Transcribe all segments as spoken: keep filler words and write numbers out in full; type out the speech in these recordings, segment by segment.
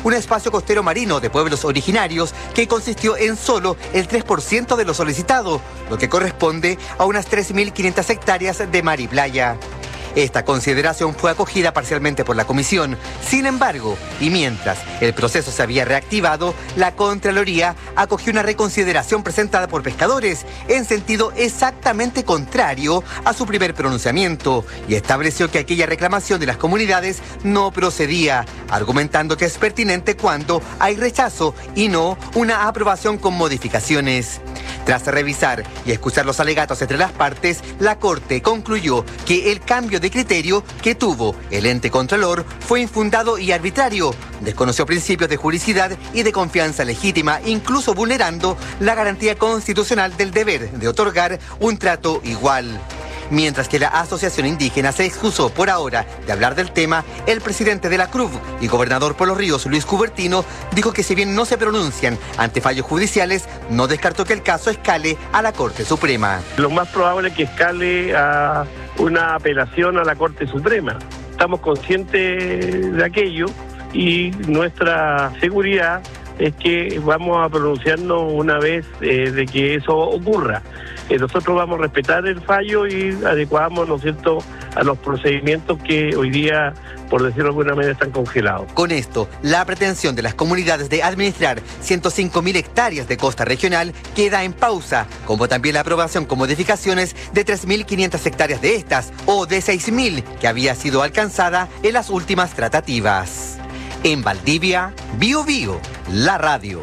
un espacio costero marino de pueblos originarios que consistió en solo el tres por ciento de lo solicitado, lo que corresponde a unas tres mil quinientas hectáreas de mar y playa. Esta consideración fue acogida parcialmente por la comisión. Sin embargo, y mientras el proceso se había reactivado, la Contraloría acogió una reconsideración presentada por pescadores en sentido exactamente contrario a su primer pronunciamiento y estableció que aquella reclamación de las comunidades no procedía, argumentando que es pertinente cuando hay rechazo y no una aprobación con modificaciones. Tras revisar y escuchar los alegatos entre las partes, la Corte concluyó que el cambio de criterio que tuvo el ente contralor fue infundado y arbitrario, desconoció principios de juridicidad y de confianza legítima, incluso vulnerando la garantía constitucional del deber de otorgar un trato igual. Mientras que la Asociación Indígena se excusó por ahora de hablar del tema, el presidente de la C R U V y gobernador por los Ríos, Luis Cubertino, dijo que si bien no se pronuncian ante fallos judiciales, no descartó que el caso escale a la Corte Suprema. Lo más probable es que escale a una apelación a la Corte Suprema. Estamos conscientes de aquello y nuestra seguridad es que vamos a pronunciarnos una vez eh, de que eso ocurra. Eh, nosotros vamos a respetar el fallo y adecuamos, ¿no es cierto?, a los procedimientos que hoy día, por decirlo de alguna manera, están congelados. Con esto, la pretensión de las comunidades de administrar ciento cinco mil hectáreas de costa regional queda en pausa, como también la aprobación con modificaciones de tres mil quinientas hectáreas de estas o de seis mil que había sido alcanzada en las últimas tratativas. En Valdivia, Bio Bio, la radio.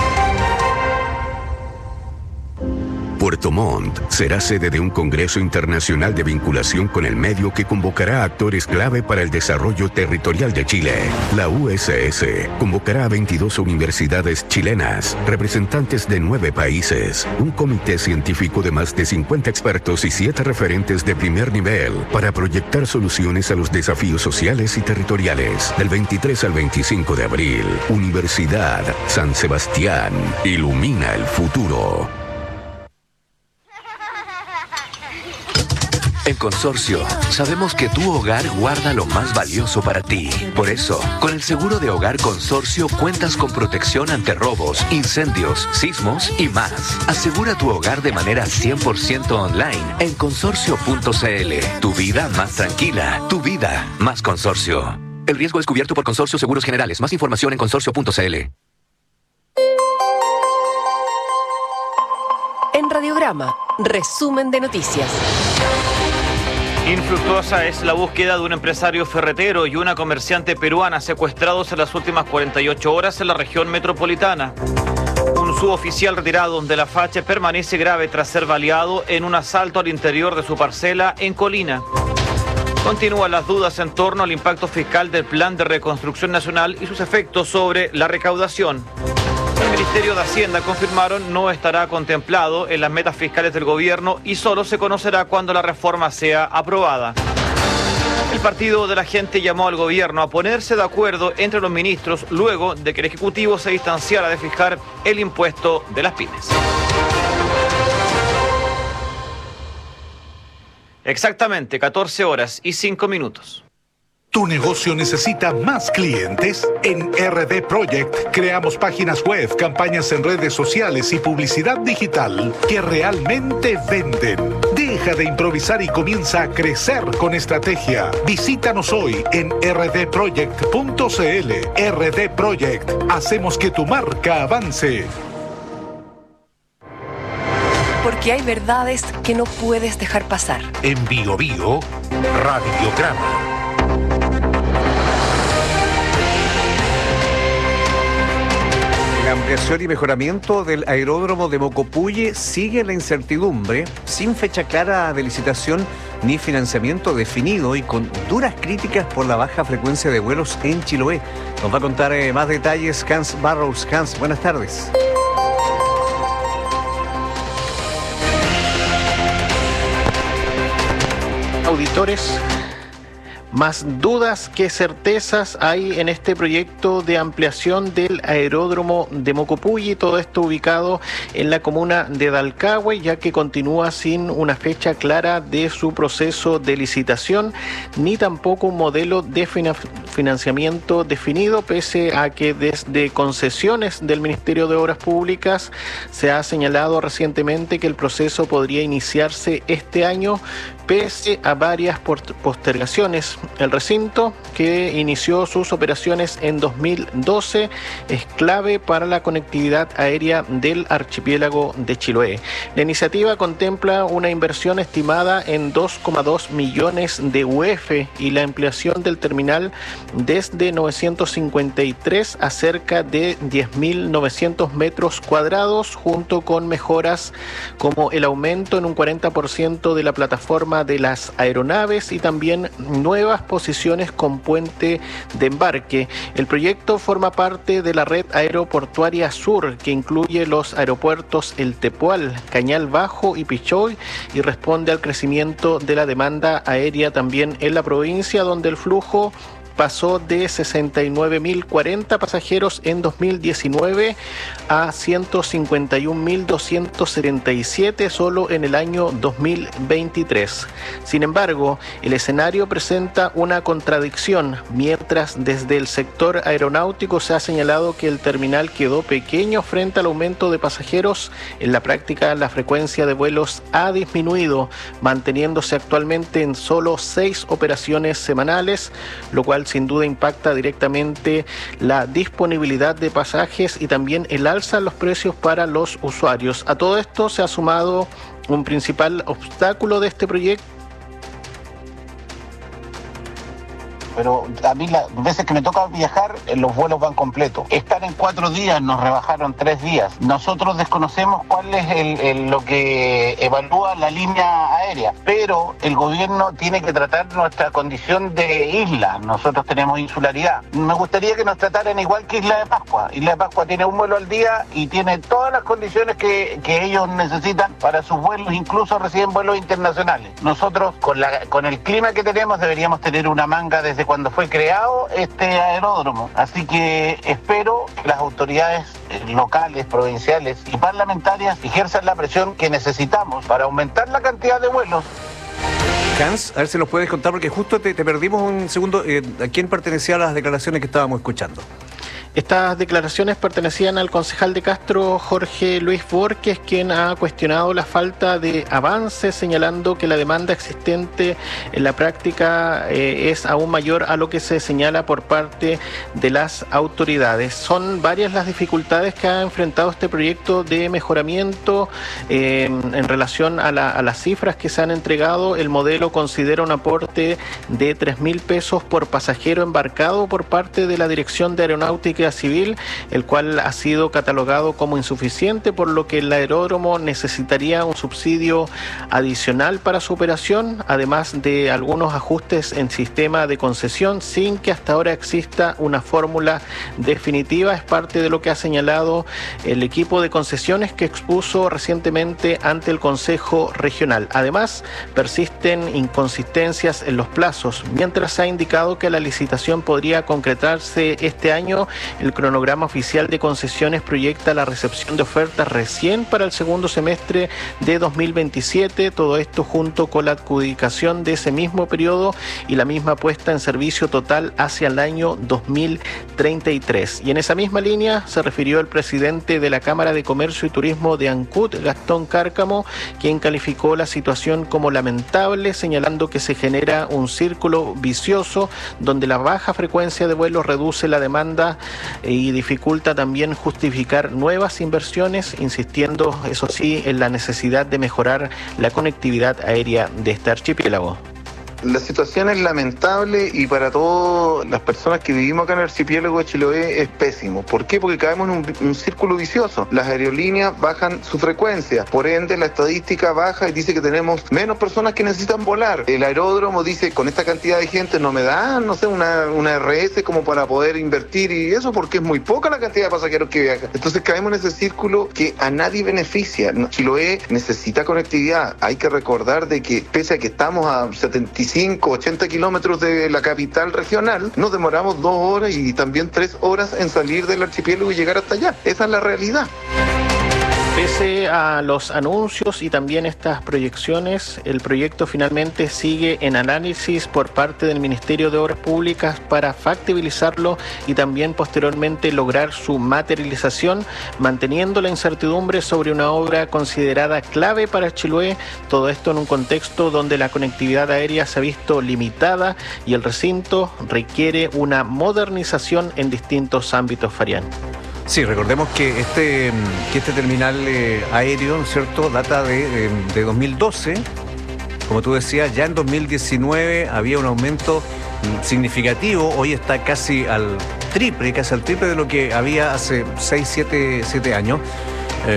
Puerto Montt será sede de un Congreso Internacional de Vinculación con el Medio que convocará a actores clave para el desarrollo territorial de Chile. La U S S convocará a veintidós universidades chilenas, representantes de nueve países, un comité científico de más de cincuenta expertos y siete referentes de primer nivel para proyectar soluciones a los desafíos sociales y territoriales. Del veintitrés al veinticinco de abril, Universidad San Sebastián ilumina el futuro. En Consorcio, sabemos que tu hogar guarda lo más valioso para ti. Por eso, con el seguro de hogar Consorcio cuentas con protección ante robos, incendios, sismos y más. Asegura tu hogar de manera cien por ciento online en consorcio punto c l. Tu vida más tranquila, tu vida más Consorcio. El riesgo es cubierto por Consorcio Seguros Generales. Más información en consorcio punto c l. En Radiograma, resumen de noticias. Infructuosa es la búsqueda de un empresario ferretero y una comerciante peruana secuestrados en las últimas cuarenta y ocho horas en la región metropolitana. Un suboficial retirado de la Fache permanece grave tras ser baleado en un asalto al interior de su parcela en Colina. Continúan las dudas en torno al impacto fiscal del Plan de Reconstrucción Nacional y sus efectos sobre la recaudación. El Ministerio de Hacienda confirmaron no estará contemplado en las metas fiscales del gobierno y solo se conocerá cuando la reforma sea aprobada. El Partido de la Gente llamó al gobierno a ponerse de acuerdo entre los ministros luego de que el Ejecutivo se distanciara de fijar el impuesto de las pymes. Exactamente catorce horas y cinco minutos. ¿Tu negocio necesita más clientes? En R D Project creamos páginas web, campañas en redes sociales y publicidad digital que realmente venden. Deja de improvisar y comienza a crecer con estrategia. Visítanos hoy en r d project punto c l. R D Project. Hacemos que tu marca avance. Porque hay verdades que no puedes dejar pasar. En Bio Bio, Radiograma. La ampliación y mejoramiento del aeródromo de Mocopulle sigue la incertidumbre, sin fecha clara de licitación ni financiamiento definido y con duras críticas por la baja frecuencia de vuelos en Chiloé. Nos va a contar eh, más detalles Hans Barrows. Hans, buenas tardes. Auditores, Más dudas que certezas hay en este proyecto de ampliación del aeródromo de Mocopulli, todo esto ubicado en la comuna de Dalcahue, ya que continúa sin una fecha clara de su proceso de licitación, ni tampoco un modelo de financiamiento definido, pese a que desde concesiones del Ministerio de Obras Públicas se ha señalado recientemente que el proceso podría iniciarse este año, pese a varias postergaciones. El recinto, que inició sus operaciones en dos mil doce, es clave para la conectividad aérea del archipiélago de Chiloé. La iniciativa contempla una inversión estimada en dos coma dos millones de U F y la ampliación del terminal desde novecientos cincuenta y tres a cerca de diez mil novecientos metros cuadrados, junto con mejoras como el aumento en un cuarenta por ciento de la plataforma de las aeronaves y también nuevas posiciones con puente de embarque. El proyecto forma parte de la red aeroportuaria sur, que incluye los aeropuertos El Tepual, Cañal Bajo y Pichoy, y responde al crecimiento de la demanda aérea también en la provincia, donde el flujo pasó de sesenta y nueve mil cuarenta pasajeros en dos mil diecinueve a ciento cincuenta y un mil doscientos setenta y siete solo en el año dos mil veintitrés. Sin embargo, el escenario presenta una contradicción, mientras desde el sector aeronáutico se ha señalado que el terminal quedó pequeño frente al aumento de pasajeros. En la práctica, la frecuencia de vuelos ha disminuido, manteniéndose actualmente en solo seis operaciones semanales, lo cual sin duda impacta directamente la disponibilidad de pasajes y también el alza en los precios para los usuarios. A todo esto se ha sumado un principal obstáculo de este proyecto. Pero a mí las veces que me toca viajar, los vuelos van completos. Estar en cuatro días, nos rebajaron tres días. Nosotros desconocemos cuál es el, el, lo que evalúa la línea aérea, pero el gobierno tiene que tratar nuestra condición de isla. Nosotros tenemos insularidad. Me gustaría que nos trataran igual que Isla de Pascua. Isla de Pascua tiene un vuelo al día y tiene todas las condiciones que, que ellos necesitan para sus vuelos, incluso reciben vuelos internacionales. Nosotros, con, la, con el clima que tenemos, deberíamos tener una manga desde cuando fue creado este aeródromo. Así que espero que las autoridades locales, provinciales y parlamentarias ejerzan la presión que necesitamos para aumentar la cantidad de vuelos. Hans, a ver si nos puedes contar, porque justo te, te perdimos un segundo. Eh, ¿A quién pertenecían las declaraciones que estábamos escuchando? Estas declaraciones pertenecían al concejal de Castro, Jorge Luis Borges, quien ha cuestionado la falta de avance, señalando que la demanda existente en la práctica eh, es aún mayor a lo que se señala por parte de las autoridades. Son varias las dificultades que ha enfrentado este proyecto de mejoramiento eh, en relación a, la, a las cifras que se han entregado. El modelo considera un aporte de tres mil pesos por pasajero embarcado por parte de la Dirección de Aeronáutica Civil, el cual ha sido catalogado como insuficiente, por lo que el aeródromo necesitaría un subsidio adicional para su operación, además de algunos ajustes en sistema de concesión, sin que hasta ahora exista una fórmula definitiva. Es parte de lo que ha señalado el equipo de concesiones que expuso recientemente ante el Consejo Regional. Además, persisten inconsistencias en los plazos, mientras se ha indicado que la licitación podría concretarse este año. El cronograma oficial de concesiones proyecta la recepción de ofertas recién para el segundo semestre de dos mil veintisiete, todo esto junto con la adjudicación de ese mismo periodo y la misma puesta en servicio total hacia el año dos mil treinta y tres. Y en esa misma línea se refirió el presidente de la Cámara de Comercio y Turismo de Ancud, Gastón Cárcamo, quien calificó la situación como lamentable, señalando que se genera un círculo vicioso donde la baja frecuencia de vuelos reduce la demanda y dificulta también justificar nuevas inversiones, insistiendo, eso sí, en la necesidad de mejorar la conectividad aérea de este archipiélago. La situación es lamentable y para todas las personas que vivimos acá en el archipiélago de Chiloé es pésimo. ¿Por qué? Porque caemos en un, un círculo vicioso. Las aerolíneas bajan su frecuencia, por ende la estadística baja y dice que tenemos menos personas que necesitan volar. El aeródromo dice, con esta cantidad de gente no me da, no sé, una, una R S como para poder invertir, y eso porque es muy poca la cantidad de pasajeros que viajan. Entonces caemos en ese círculo que a nadie beneficia. Chiloé necesita conectividad. Hay que recordar de que pese a que estamos a setenta y cinco, ochenta kilómetros de la capital regional, nos demoramos dos horas y también tres horas en salir del archipiélago y llegar hasta allá. Esa es la realidad. Pese a los anuncios y también estas proyecciones, el proyecto finalmente sigue en análisis por parte del Ministerio de Obras Públicas para factibilizarlo y también posteriormente lograr su materialización, manteniendo la incertidumbre sobre una obra considerada clave para Chiloé, todo esto en un contexto donde la conectividad aérea se ha visto limitada y el recinto requiere una modernización en distintos ámbitos, Farián. Sí, recordemos que este, que este terminal eh, aéreo, ¿no es cierto?, data de, eh, de dos mil doce. Como tú decías, ya en dos mil diecinueve había un aumento significativo. Hoy está casi al triple, casi al triple de lo que había hace seis, siete años. Eh,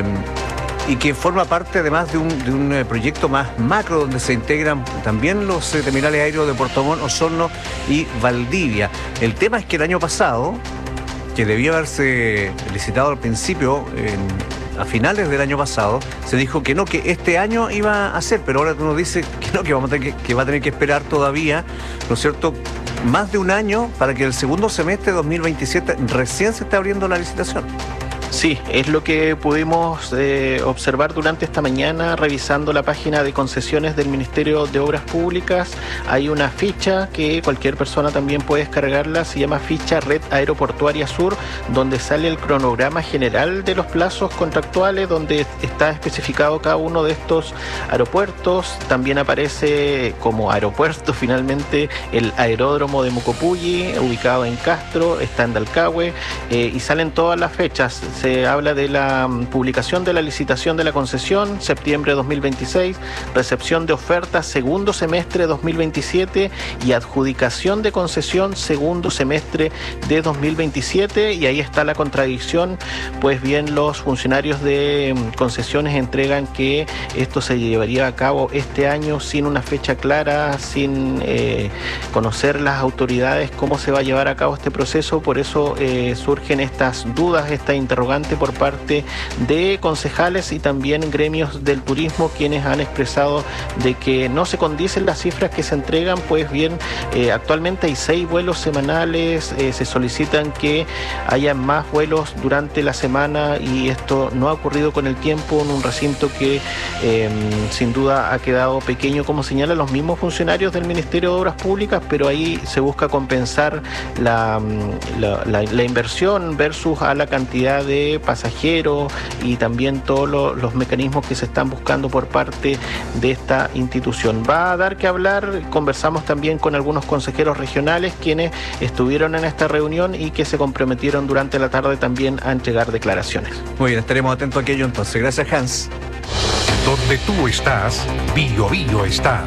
y que forma parte además de un, de un proyecto más macro donde se integran también los eh, terminales aéreos de Puerto Montt, Osorno y Valdivia. El tema es que el año pasado, que debía haberse licitado al principio, en, a finales del año pasado, se dijo que no, que este año iba a ser, pero ahora tú nos dices que no, que, vamos a tener que, que va a tener que esperar todavía, ¿no es cierto?, más de un año para que el segundo semestre de dos mil veintisiete recién se esté abriendo la licitación. Sí, es lo que pudimos eh, observar durante esta mañana revisando la página de concesiones del Ministerio de Obras Públicas. Hay una ficha que cualquier persona también puede descargarla, se llama ficha Red Aeroportuaria Sur, donde sale el cronograma general de los plazos contractuales, donde está especificado cada uno de estos aeropuertos. También aparece como aeropuerto finalmente el aeródromo de Mocopulli, ubicado en Castro, está en Dalcahue, eh, y salen todas las fechas. Se habla de la publicación de la licitación de la concesión, septiembre de dos mil veintiséis, recepción de ofertas, segundo semestre de dos mil veintisiete y adjudicación de concesión, segundo semestre de dos mil veintisiete. Y ahí está la contradicción, pues bien, los funcionarios de concesiones entregan que esto se llevaría a cabo este año sin una fecha clara, sin eh, conocer las autoridades cómo se va a llevar a cabo este proceso. Por eso eh, surgen estas dudas, esta interrogante por parte de concejales y también gremios del turismo, quienes han expresado de que no se condicen las cifras que se entregan. Pues bien, eh, actualmente hay seis vuelos semanales, eh, se solicitan que haya más vuelos durante la semana y esto no ha ocurrido con el tiempo en un recinto que eh, sin duda ha quedado pequeño, como señalan los mismos funcionarios del Ministerio de Obras Públicas, pero ahí se busca compensar la, la, la, la inversión versus a la cantidad de pasajeros y también todos lo, los mecanismos que se están buscando por parte de esta institución. Va a dar que hablar. Conversamos también con algunos consejeros regionales quienes estuvieron en esta reunión y que se comprometieron durante la tarde también a entregar declaraciones. Muy bien, estaremos atentos a aquello entonces. Gracias, Hans. Donde tú estás, Bio Bio está.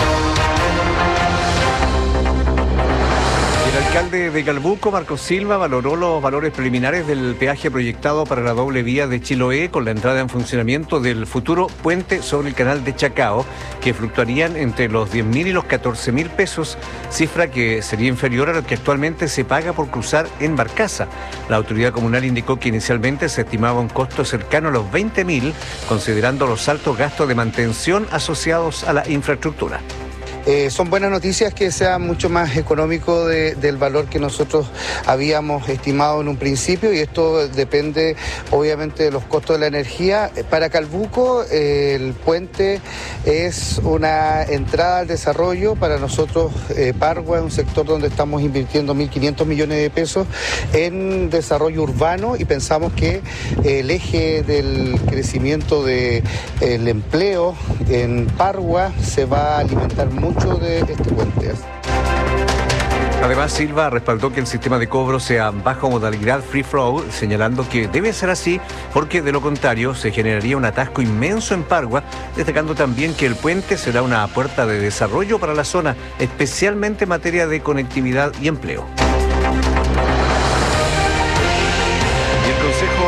El alcalde de Calbuco, Marcos Silva, valoró los valores preliminares del peaje proyectado para la doble vía de Chiloé con la entrada en funcionamiento del futuro puente sobre el canal de Chacao, que fluctuarían entre los diez mil y los catorce mil pesos, cifra que sería inferior a lo que actualmente se paga por cruzar en barcaza. La autoridad comunal indicó que inicialmente se estimaba un costo cercano a los veinte mil, considerando los altos gastos de mantención asociados a la infraestructura. Eh, son buenas noticias que sea mucho más económico de, del valor que nosotros habíamos estimado en un principio, y esto depende obviamente de los costos de la energía. Para Calbuco eh, el puente es una entrada al desarrollo. Para nosotros eh, Pargua es un sector donde estamos invirtiendo mil quinientos millones de pesos en desarrollo urbano, y pensamos que eh, el eje del crecimiento del de, empleo en Pargua se va a alimentar mucho de este puente. Además, Silva respaldó que el sistema de cobro sea bajo modalidad free flow, señalando que debe ser así porque de lo contrario se generaría un atasco inmenso en Pargua, destacando también que el puente será una puerta de desarrollo para la zona, especialmente en materia de conectividad y empleo. Y el Consejo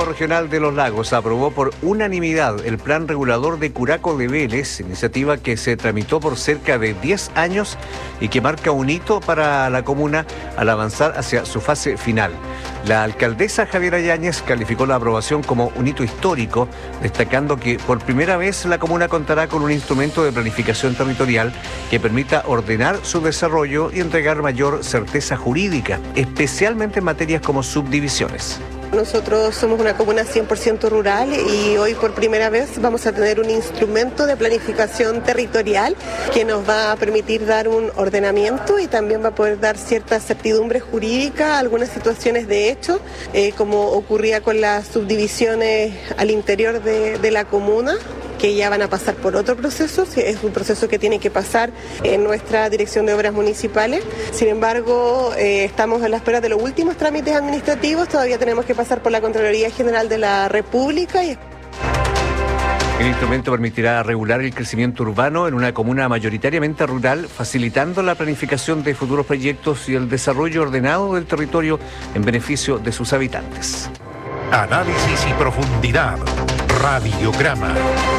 Regional de los Lagos aprobó por unanimidad el Plan Regulador de Curaco de Vélez, iniciativa que se tramitó por cerca de diez años y que marca un hito para la comuna al avanzar hacia su fase final. La alcaldesa Javiera Yáñez calificó la aprobación como un hito histórico, destacando que por primera vez la comuna contará con un instrumento de planificación territorial que permita ordenar su desarrollo y entregar mayor certeza jurídica, especialmente en materias como subdivisiones. Nosotros somos una comuna cien por ciento rural y hoy por primera vez vamos a tener un instrumento de planificación territorial que nos va a permitir dar un ordenamiento y también va a poder dar cierta certidumbre jurídica a algunas situaciones de hecho, eh, como ocurría con las subdivisiones al interior de, de la comuna, que ya van a pasar por otro proceso, es un proceso que tiene que pasar en nuestra Dirección de Obras Municipales. Sin embargo, eh, estamos a la espera de los últimos trámites administrativos, todavía tenemos que pasar por la Contraloría General de la República. Y... El instrumento permitirá regular el crecimiento urbano en una comuna mayoritariamente rural, facilitando la planificación de futuros proyectos y el desarrollo ordenado del territorio en beneficio de sus habitantes. Análisis y profundidad. Radiograma.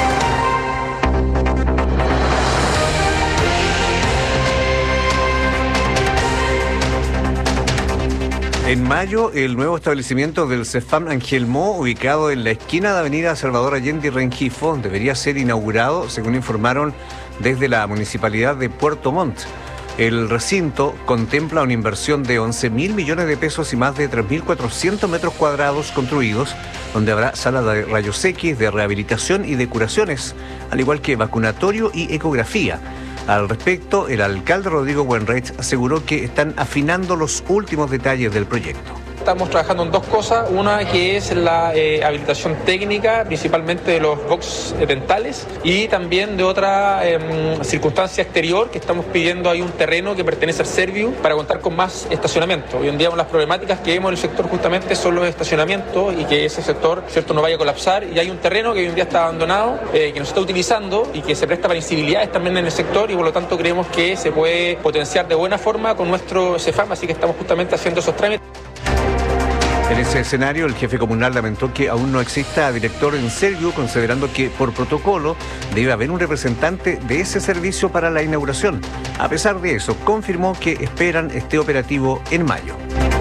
En mayo, el nuevo establecimiento del Cefam Angelmó, ubicado en la esquina de Avenida Salvador Allende y Rengifo, debería ser inaugurado, según informaron desde la Municipalidad de Puerto Montt. El recinto contempla una inversión de once mil millones de pesos y más de tres mil cuatrocientos metros cuadrados construidos, donde habrá sala de rayos X, de rehabilitación y de curaciones, al igual que vacunatorio y ecografía. Al respecto, el alcalde Rodrigo Buenreich aseguró que están afinando los últimos detalles del proyecto. Estamos trabajando en dos cosas, una que es la eh, habilitación técnica, principalmente de los box dentales, y también de otra eh, circunstancia exterior que estamos pidiendo ahí un terreno que pertenece al Serviu para contar con más estacionamiento. Hoy en día las problemáticas que vemos en el sector justamente son los estacionamientos y que ese sector, cierto, no vaya a colapsar, y hay un terreno que hoy en día está abandonado, eh, que no se está utilizando y que se presta para incivilidades también en el sector, y por lo tanto creemos que se puede potenciar de buena forma con nuestro Cefam, así que estamos justamente haciendo esos trámites. En ese escenario, el jefe comunal lamentó que aún no exista director en Serviu, considerando que por protocolo debe haber un representante de ese servicio para la inauguración. A pesar de eso, confirmó que esperan este operativo en mayo.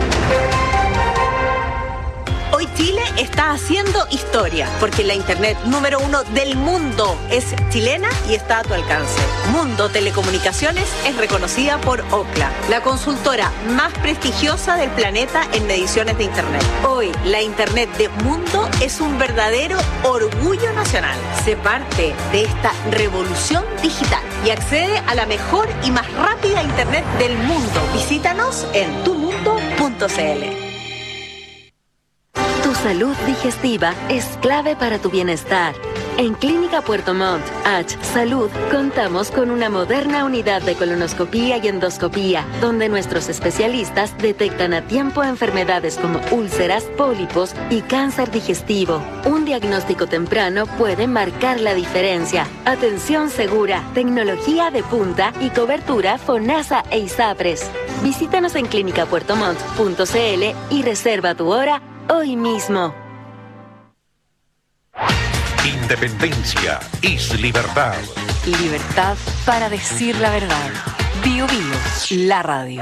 Hoy Chile está haciendo historia, porque la internet número uno del mundo es chilena y está a tu alcance. Mundo Telecomunicaciones es reconocida por Ookla, la consultora más prestigiosa del planeta en mediciones de internet. Hoy, la internet de Mundo es un verdadero orgullo nacional. Sé parte de esta revolución digital y accede a la mejor y más rápida internet del mundo. Visítanos en tu mundo punto c l. Tu salud digestiva es clave para tu bienestar. En Clínica Puerto Montt, H Salud, contamos con una moderna unidad de colonoscopía y endoscopía, donde nuestros especialistas detectan a tiempo enfermedades como úlceras, pólipos y cáncer digestivo. Un diagnóstico temprano puede marcar la diferencia. Atención segura, tecnología de punta y cobertura FONASA e ISAPRES. Visítanos en clínica puerto montt punto c l y reserva tu hora hoy mismo. Independencia es libertad. Libertad para decir la verdad. Bio Bio, la radio.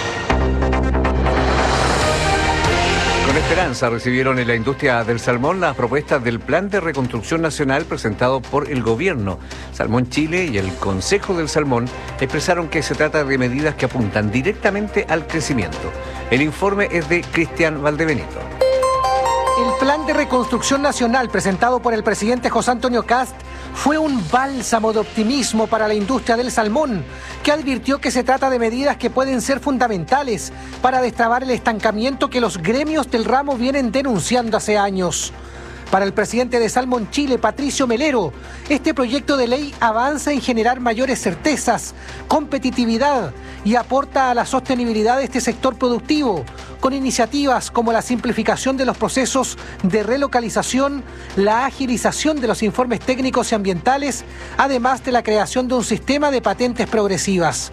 Con esperanza recibieron en la industria del salmón las propuestas del Plan de Reconstrucción Nacional presentado por el Gobierno. Salmón Chile y el Consejo del Salmón expresaron que se trata de medidas que apuntan directamente al crecimiento. El informe es de Cristian Valdebenito. El Plan de Reconstrucción Nacional presentado por el presidente José Antonio Kast fue un bálsamo de optimismo para la industria del salmón, que advirtió que se trata de medidas que pueden ser fundamentales para destrabar el estancamiento que los gremios del ramo vienen denunciando hace años. Para el presidente de Salmón Chile, Patricio Melero, este proyecto de ley avanza en generar mayores certezas, competitividad y aporta a la sostenibilidad de este sector productivo, con iniciativas como la simplificación de los procesos de relocalización, la agilización de los informes técnicos y ambientales, además de la creación de un sistema de patentes progresivas.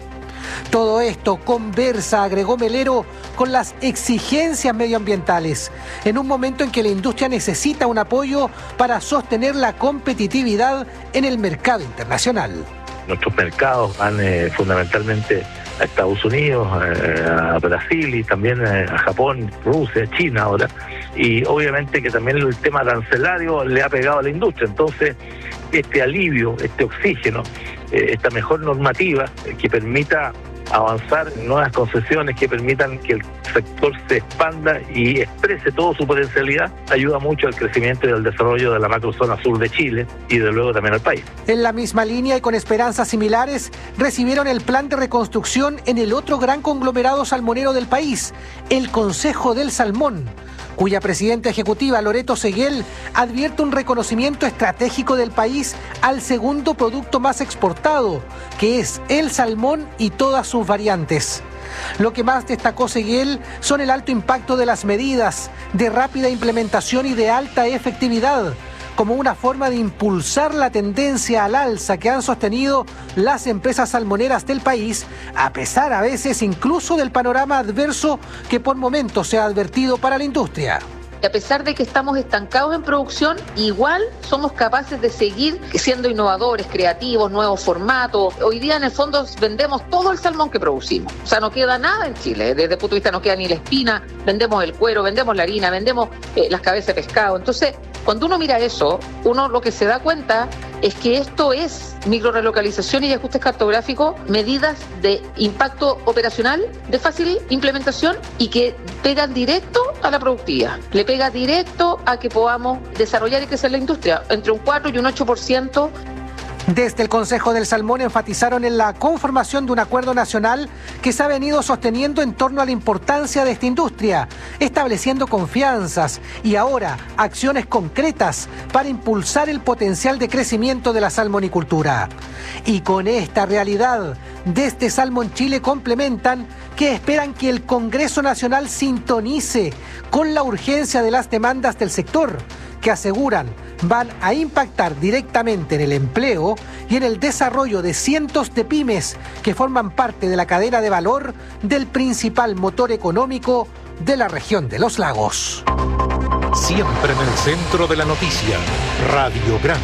Todo esto conversa, agregó Melero, con las exigencias medioambientales, en un momento en que la industria necesita un apoyo para sostener la competitividad en el mercado internacional. Nuestros mercados van eh, fundamentalmente a Estados Unidos, eh, a Brasil y también eh, a Japón, Rusia, China ahora, y obviamente que también el tema arancelario le ha pegado a la industria. Entonces, este alivio, este oxígeno, eh, esta mejor normativa eh, que permita avanzar en nuevas concesiones que permitan que el sector se expanda y exprese toda su potencialidad, ayuda mucho al crecimiento y al desarrollo de la macrozona sur de Chile y de luego también al país. En la misma línea y con esperanzas similares, recibieron el plan de reconstrucción en el otro gran conglomerado salmonero del país, el Consejo del Salmón, cuya presidenta ejecutiva, Loreto Seguel, advierte un reconocimiento estratégico del país al segundo producto más exportado, que es el salmón y todas sus variantes. Lo que más destacó Seguel son el alto impacto de las medidas, de rápida implementación y de alta efectividad, como una forma de impulsar la tendencia al alza que han sostenido las empresas salmoneras del país, a pesar a veces incluso del panorama adverso que por momentos se ha advertido para la industria. A pesar de que estamos estancados en producción, igual somos capaces de seguir siendo innovadores, creativos, nuevos formatos. Hoy día en el fondo vendemos todo el salmón que producimos. O sea, no queda nada en Chile. Desde el punto de vista no queda ni la espina, vendemos el cuero, vendemos la harina, vendemos eh, las cabezas de pescado. Entonces, cuando uno mira eso, uno lo que se da cuenta es que esto es microrelocalización y ajustes cartográficos, medidas de impacto operacional, de fácil implementación y que pegan directo a la productividad. Le pega directo a que podamos desarrollar y crecer la industria entre un cuatro y un ocho por ciento. Desde el Consejo del Salmón enfatizaron en la conformación de un acuerdo nacional que se ha venido sosteniendo en torno a la importancia de esta industria, estableciendo confianzas y ahora acciones concretas para impulsar el potencial de crecimiento de la salmonicultura. Y con esta realidad, desde Salmon Chile complementan que esperan que el Congreso Nacional sintonice con la urgencia de las demandas del sector, que aseguran van a impactar directamente en el empleo y en el desarrollo de cientos de pymes que forman parte de la cadena de valor del principal motor económico de la región de los lagos. Siempre en el centro de la noticia, Radiograma.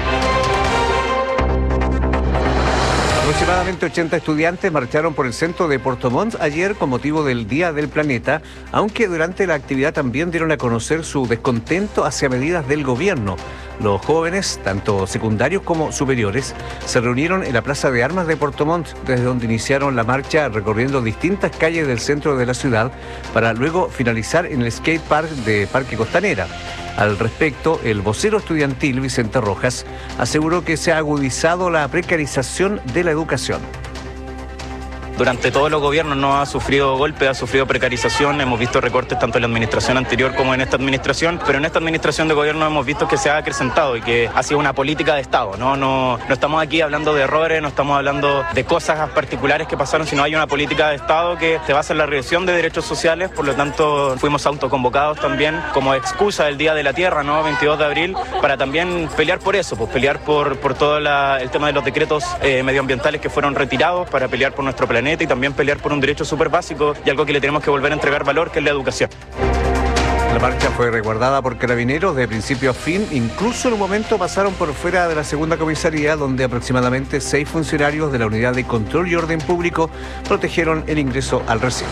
Aproximadamente ochenta estudiantes marcharon por el centro de Puerto Montt ayer con motivo del Día del Planeta, aunque durante la actividad también dieron a conocer su descontento hacia medidas del gobierno. Los jóvenes, tanto secundarios como superiores, se reunieron en la Plaza de Armas de Puerto Montt, desde donde iniciaron la marcha recorriendo distintas calles del centro de la ciudad, para luego finalizar en el skate park de Parque Costanera. Al respecto, el vocero estudiantil Vicente Rojas aseguró que se ha agudizado la precarización de la educación. Durante todos los gobiernos no ha sufrido golpes, ha sufrido precarización, hemos visto recortes tanto en la administración anterior como en esta administración, pero en esta administración de gobierno hemos visto que se ha acrecentado y que ha sido una política de Estado, ¿no? No, no estamos aquí hablando de errores, no estamos hablando de cosas particulares que pasaron, sino hay una política de Estado que se basa en la revisión de derechos sociales, por lo tanto fuimos autoconvocados también como excusa del Día de la Tierra, ¿no? veintidós de abril, para también pelear por eso, pues pelear por, por todo la, el tema de los decretos eh, medioambientales que fueron retirados, para pelear por nuestro planeta y también pelear por un derecho súper básico y algo que le tenemos que volver a entregar valor, que es la educación. La marcha fue resguardada por carabineros de principio a fin, incluso en un momento pasaron por fuera de la segunda comisaría, donde aproximadamente seis funcionarios de la Unidad de Control y Orden Público protegieron el ingreso al recinto.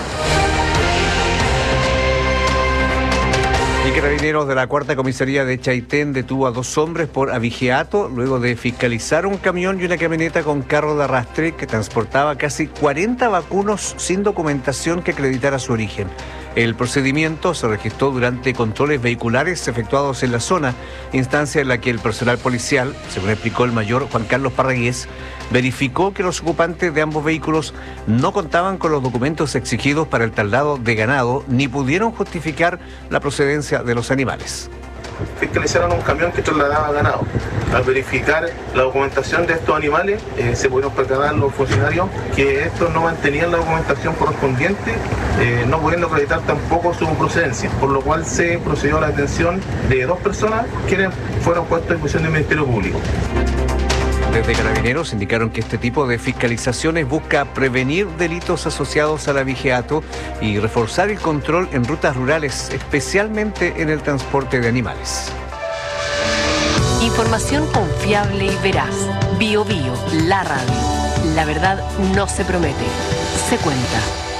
Y carabineros de la cuarta comisaría de Chaitén detuvo a dos hombres por abigeato luego de fiscalizar un camión y una camioneta con carro de arrastre que transportaba casi cuarenta vacunos sin documentación que acreditara su origen. El procedimiento se registró durante controles vehiculares efectuados en la zona, instancia en la que el personal policial, según explicó el mayor Juan Carlos Parragués, verificó que los ocupantes de ambos vehículos no contaban con los documentos exigidos para el traslado de ganado ni pudieron justificar la procedencia de los animales. Fiscalizaron un camión que trasladaba ganado. Al verificar la documentación de estos animales, eh, se pudieron percatar los funcionarios que estos no mantenían la documentación correspondiente, eh, no pudiendo acreditar tampoco su procedencia, por lo cual se procedió a la detención de dos personas quienes fueron puestos a disposición del Ministerio Público. Desde Carabineros indicaron que este tipo de fiscalizaciones busca prevenir delitos asociados a la vigiato y reforzar el control en rutas rurales, especialmente en el transporte de animales. Información confiable y veraz. Bio Bio, la radio. La verdad no se promete, se cuenta.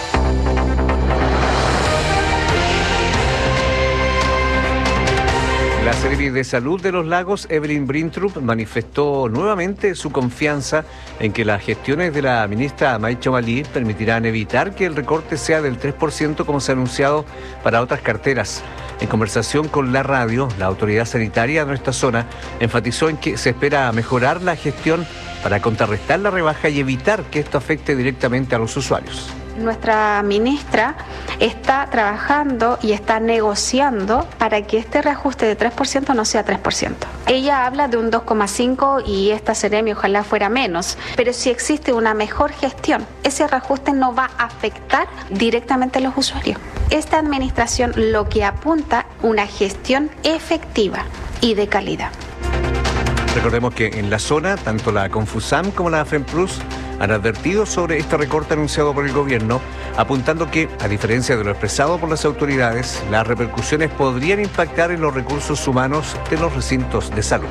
La Seremi de Salud de los Lagos, Evelyn Brintrup, manifestó nuevamente su confianza en que las gestiones de la ministra Maicho Malí permitirán evitar que el recorte sea del tres por ciento como se ha anunciado para otras carteras. En conversación con la radio, la autoridad sanitaria de nuestra zona enfatizó en que se espera mejorar la gestión para contrarrestar la rebaja y evitar que esto afecte directamente a los usuarios. Nuestra ministra está trabajando y está negociando para que este reajuste de tres por ciento no sea tres por ciento. Ella habla de un dos coma cinco y esta Seremi ojalá fuera menos, pero si existe una mejor gestión, ese reajuste no va a afectar directamente a los usuarios. Esta administración lo que apunta una gestión efectiva y de calidad. Recordemos que en la zona, tanto la Confusam como la FEMPLUS han advertido sobre este recorte anunciado por el gobierno, apuntando que, a diferencia de lo expresado por las autoridades, las repercusiones podrían impactar en los recursos humanos de los recintos de salud.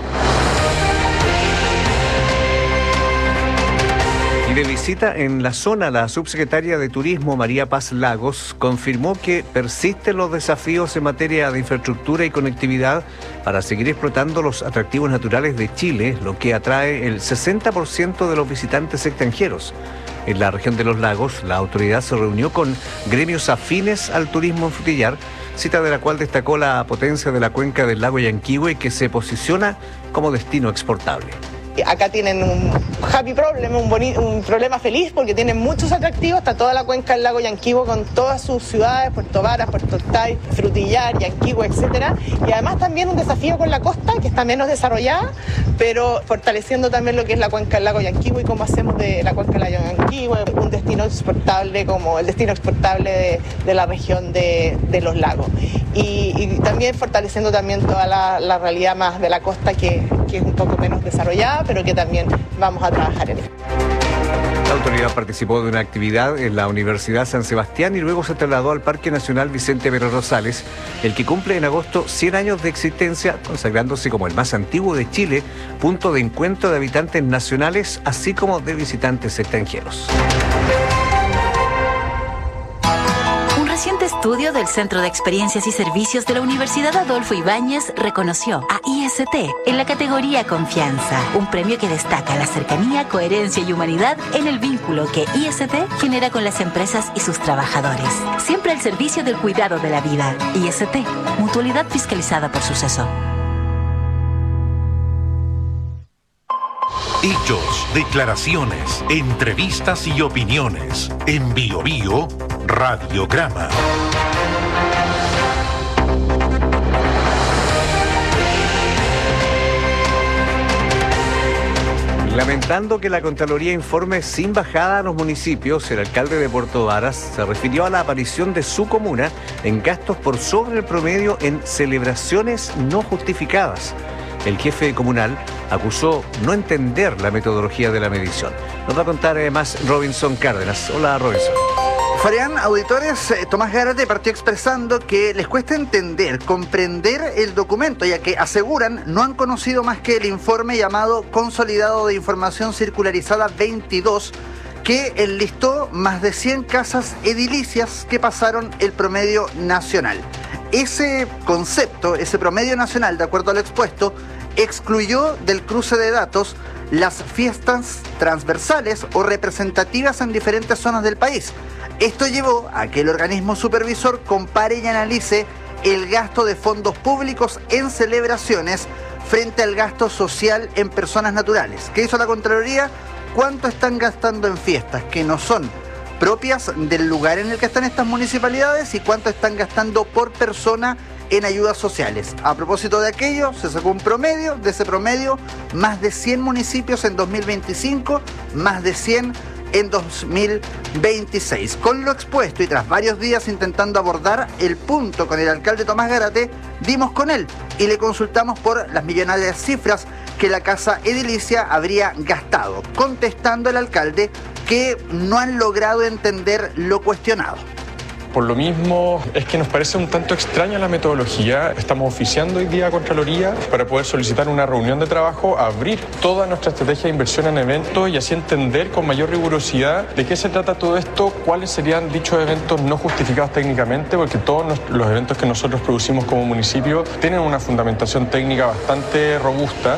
Y de visita en la zona, la subsecretaria de Turismo, María Paz Lagos, confirmó que persisten los desafíos en materia de infraestructura y conectividad para seguir explotando los atractivos naturales de Chile, lo que atrae el sesenta por ciento de los visitantes extranjeros. En la región de los lagos, la autoridad se reunió con gremios afines al turismo en Frutillar, cita de la cual destacó la potencia de la cuenca del lago Yanquihue, que se posiciona como destino exportable. Acá tienen un happy problem, un, boni- un problema feliz porque tienen muchos atractivos, está toda la cuenca del lago Yanquihue con todas sus ciudades, Puerto Varas, Puerto Octay, Frutillar, Yanquihue, etcétera. Y además también un desafío con la costa que está menos desarrollada, pero fortaleciendo también lo que es la cuenca del lago Yanquihue y cómo hacemos de la cuenca del lago Yanquihue un destino exportable como el destino exportable de, de la región de, de los lagos. Y, y también fortaleciendo también toda la, la realidad más de la costa que, que es un poco menos desarrollada, pero que también vamos a trabajar en ello. La autoridad participó de una actividad en la Universidad San Sebastián y luego se trasladó al Parque Nacional Vicente Pérez Rosales, el que cumple en agosto cien años de existencia, consagrándose como el más antiguo de Chile, punto de encuentro de habitantes nacionales, así como de visitantes extranjeros. Un reciente estudio del Centro de Experiencias y Servicios de la Universidad Adolfo Ibáñez reconoció a I S T en la categoría Confianza, un premio que destaca la cercanía, coherencia y humanidad en el vínculo que I S T genera con las empresas y sus trabajadores. Siempre al servicio del cuidado de la vida. I S T, mutualidad fiscalizada por Suceso. Hechos, declaraciones, entrevistas y opiniones. En Bio Bio, Radiograma. Lamentando que la Contraloría informe sin bajada a los municipios, el alcalde de Puerto Varas se refirió a la aparición de su comuna en gastos por sobre el promedio en celebraciones no justificadas. El jefe comunal acusó no entender la metodología de la medición. Nos va a contar además Robinson Cárdenas. Hola, Robinson. Fabián, auditores, eh, Tomás Gárate partió expresando que les cuesta entender, comprender el documento, ya que aseguran no han conocido más que el informe llamado Consolidado de Información Circularizada veintidós, que enlistó más de cien casas edilicias que pasaron el promedio nacional. Ese concepto, ese promedio nacional, de acuerdo a lo expuesto, excluyó del cruce de datos las fiestas transversales o representativas en diferentes zonas del país. Esto llevó a que el organismo supervisor compare y analice el gasto de fondos públicos en celebraciones frente al gasto social en personas naturales. ¿Qué hizo la Contraloría? ¿Cuánto están gastando en fiestas que no son propias del lugar en el que están estas municipalidades y cuánto están gastando por persona en ayudas sociales? A propósito de aquello, se sacó un promedio, de ese promedio, más de cien municipios en dos mil veinticinco, más de cien en dos mil veintiséis. Con lo expuesto y tras varios días intentando abordar el punto con el alcalde Tomás Gárate, dimos con él y le consultamos por las millonarias cifras que la casa edilicia habría gastado, contestando el alcalde que no han logrado entender lo cuestionado. Por lo mismo, es que nos parece un tanto extraña la metodología. Estamos oficiando hoy día a Contraloría para poder solicitar una reunión de trabajo, abrir toda nuestra estrategia de inversión en eventos y así entender con mayor rigurosidad de qué se trata todo esto, cuáles serían dichos eventos no justificados técnicamente, porque todos los eventos que nosotros producimos como municipio tienen una fundamentación técnica bastante robusta.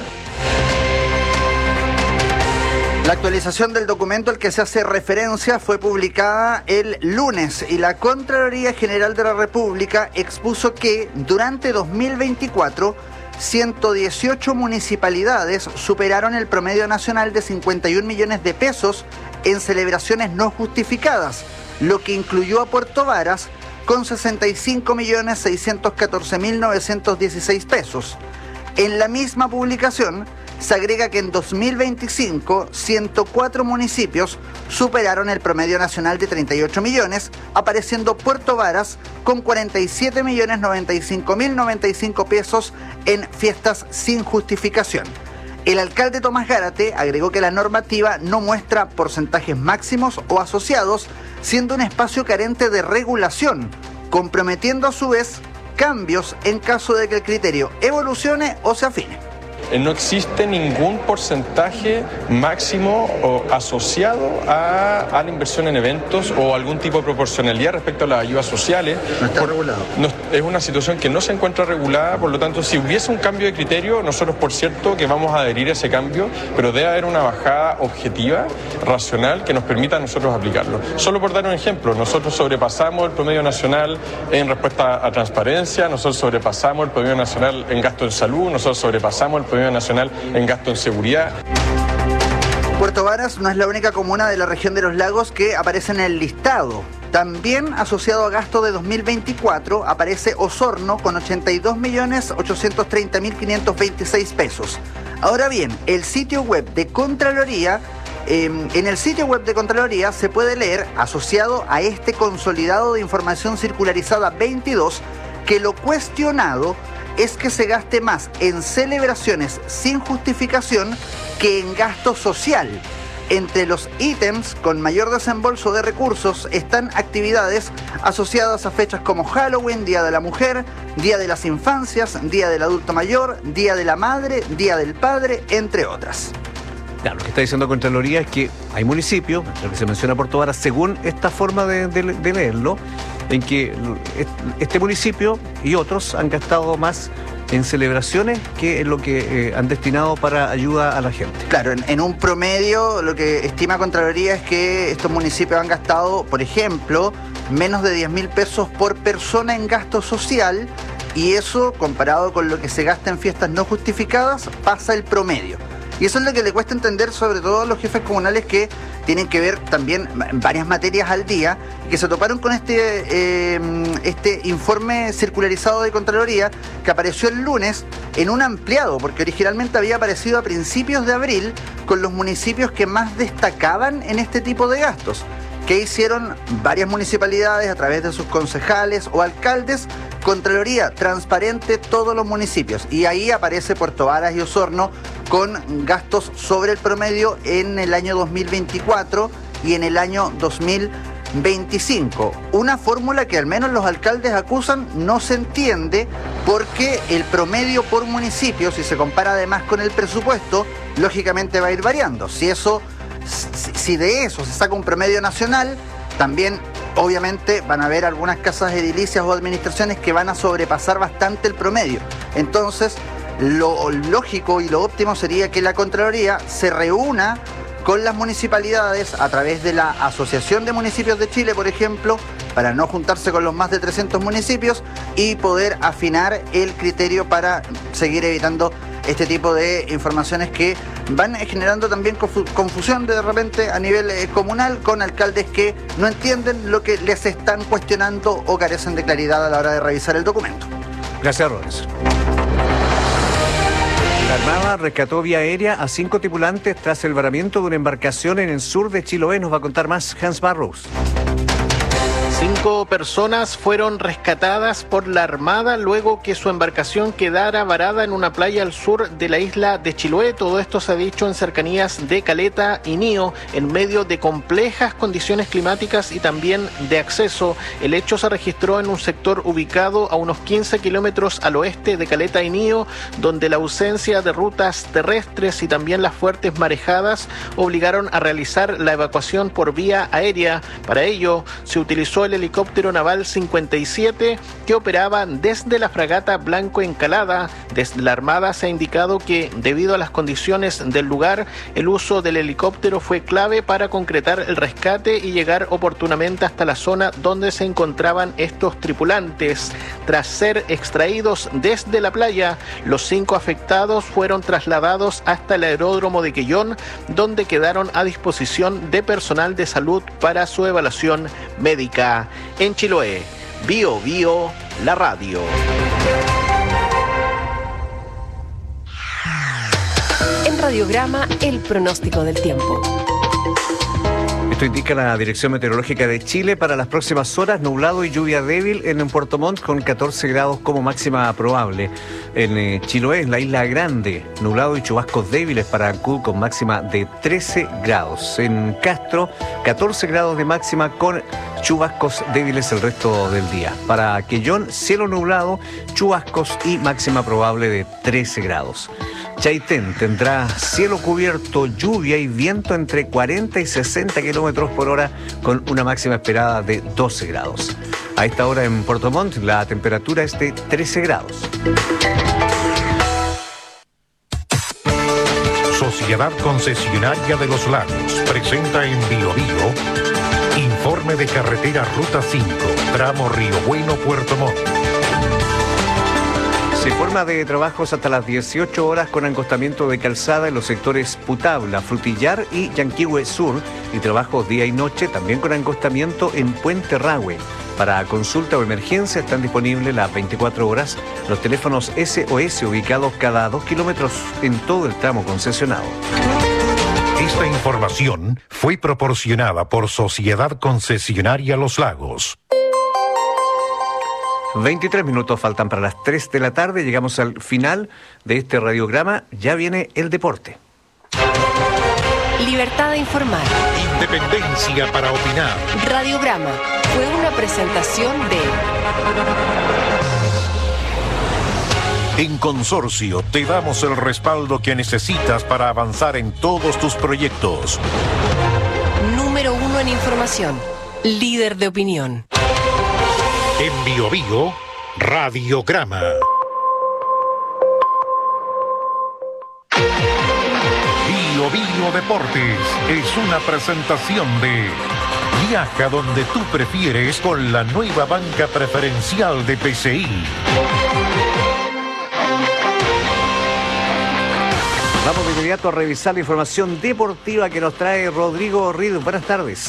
La actualización del documento al que se hace referencia fue publicada el lunes y la Contraloría General de la República expuso que durante dos mil veinticuatro ciento dieciocho municipalidades superaron el promedio nacional de cincuenta y un millones de pesos en celebraciones no justificadas, lo que incluyó a Puerto Varas con sesenta y cinco millones seiscientos catorce mil novecientos dieciséis pesos. En la misma publicación se agrega que en dos mil veinticinco, ciento cuatro municipios superaron el promedio nacional de treinta y ocho millones, apareciendo Puerto Varas con cuarenta y siete millones noventa y cinco mil noventa y cinco pesos en fiestas sin justificación. El alcalde Tomás Gárate agregó que la normativa no muestra porcentajes máximos o asociados, siendo un espacio carente de regulación, comprometiendo a su vez cambios en caso de que el criterio evolucione o se afine. No existe ningún porcentaje máximo o asociado a, a la inversión en eventos o algún tipo de proporcionalidad respecto a las ayudas sociales. No está por, regulado. No, es una situación que no se encuentra regulada, por lo tanto, si hubiese un cambio de criterio, nosotros, por cierto, que vamos a adherir a ese cambio, pero debe haber una bajada objetiva, racional, que nos permita a nosotros aplicarlo. Solo por dar un ejemplo, nosotros sobrepasamos el promedio nacional en respuesta a transparencia, nosotros sobrepasamos el promedio nacional en gasto en salud, nosotros sobrepasamos el promedio nacional en gasto en seguridad. Puerto Varas no es la única comuna de la región de los lagos que aparece en el listado. También asociado a gasto de dos mil veinticuatro aparece Osorno con ochenta y dos millones ochocientos treinta mil quinientos veintiséis pesos. Ahora bien, el sitio web de Contraloría, eh, en el sitio web de Contraloría se puede leer, asociado a este consolidado de información circularizada veintidós, que lo cuestionado es que se gaste más en celebraciones sin justificación que en gasto social. Entre los ítems con mayor desembolso de recursos están actividades asociadas a fechas como Halloween, Día de la Mujer, Día de las Infancias, Día del Adulto Mayor, Día de la Madre, Día del Padre, entre otras. Claro, lo que está diciendo Contraloría es que hay municipios, lo que se menciona Puerto Varas, según esta forma de, de, de leerlo, en que este municipio y otros han gastado más en celebraciones que en lo que eh, han destinado para ayuda a la gente. Claro, en, en un promedio lo que estima Contraloría es que estos municipios han gastado, por ejemplo, menos de diez mil pesos por persona en gasto social, y eso, comparado con lo que se gasta en fiestas no justificadas, pasa el promedio. Y eso es lo que le cuesta entender, sobre todo a los jefes comunales que tienen que ver también varias materias al día, que se toparon con este, eh, este informe circularizado de Contraloría que apareció el lunes en un ampliado, porque originalmente había aparecido a principios de abril con los municipios que más destacaban en este tipo de gastos, que hicieron varias municipalidades a través de sus concejales o alcaldes. Contraloría, transparente todos los municipios, y ahí aparece Puerto Varas y Osorno con gastos sobre el promedio en el año dos mil veinticuatro y en el año dos mil veinticinco. Una fórmula que al menos los alcaldes acusan no se entiende, porque el promedio por municipio, si se compara además con el presupuesto, lógicamente va a ir variando. Si eso, si de eso se saca un promedio nacional, también obviamente van a haber algunas casas edilicias o administraciones que van a sobrepasar bastante el promedio. Entonces, lo lógico y lo óptimo sería que la Contraloría se reúna con las municipalidades a través de la Asociación de Municipios de Chile, por ejemplo, para no juntarse con los más de trescientos municipios y poder afinar el criterio para seguir evitando este tipo de informaciones que van generando también confusión de repente a nivel eh, comunal, con alcaldes que no entienden lo que les están cuestionando o carecen de claridad a la hora de revisar el documento. Gracias, Rones. La Armada rescató vía aérea a cinco tripulantes tras el varamiento de una embarcación en el sur de Chiloé. Nos va a contar más Hans Barrows. Cinco personas fueron rescatadas por la Armada luego que su embarcación quedara varada en una playa al sur de la isla de Chiloé. Todo esto se ha dicho en cercanías de Caleta y Nío, en medio de complejas condiciones climáticas y también de acceso. El hecho se registró en un sector ubicado a unos quince kilómetros al oeste de Caleta y Nío, donde la ausencia de rutas terrestres y también las fuertes marejadas obligaron a realizar la evacuación por vía aérea. Para ello, se utilizó el helicóptero naval cincuenta y siete que operaba desde la fragata Blanco Encalada. Desde la Armada se ha indicado que, debido a las condiciones del lugar, el uso del helicóptero fue clave para concretar el rescate y llegar oportunamente hasta la zona donde se encontraban estos tripulantes. Tras ser extraídos desde la playa, los cinco afectados fueron trasladados hasta el aeródromo de Quellón, donde quedaron a disposición de personal de salud para su evaluación médica. En Chiloé, Bio Bio, la radio. En Radiograma, el pronóstico del tiempo. Esto indica la Dirección Meteorológica de Chile para las próximas horas: nublado y lluvia débil en Puerto Montt con catorce grados como máxima probable. En eh, Chiloé, en la Isla Grande, nublado y chubascos débiles para Ancud con máxima de trece grados. En Castro, catorce grados de máxima con chubascos débiles el resto del día. Para Quellón, cielo nublado, chubascos y máxima probable de trece grados. Chaitén tendrá cielo cubierto, lluvia y viento entre cuarenta y sesenta kilómetros por hora con una máxima esperada de doce grados. A esta hora en Puerto Montt la temperatura es de trece grados. Sociedad Concesionaria de los Lagos presenta en Bio Bio informe de carretera Ruta cinco, tramo Río Bueno, Puerto Montt. Se informa de trabajos hasta las dieciocho horas con encostamiento de calzada en los sectores Putabla, Frutillar y Yanquihue Sur, y trabajos día y noche también con encostamiento en Puente Rahue. Para consulta o emergencia están disponibles las veinticuatro horas los teléfonos S O S ubicados cada dos kilómetros en todo el tramo concesionado. Esta información fue proporcionada por Sociedad Concesionaria Los Lagos. veintitrés minutos faltan para las tres de la tarde. Llegamos al final de este radiograma. Ya viene el deporte. Libertad de informar. Independencia para opinar. Radiograma fue una presentación de... En Consorcio te damos el respaldo que necesitas para avanzar en todos tus proyectos. Número uno en información. Líder de opinión. En Bio Bio, Radiograma. Bio Bio Deportes es una presentación de Viaja donde tú prefieres con la nueva banca preferencial de P C I. Vamos de inmediato a revisar la información deportiva que nos trae Rodrigo Rido. Buenas tardes.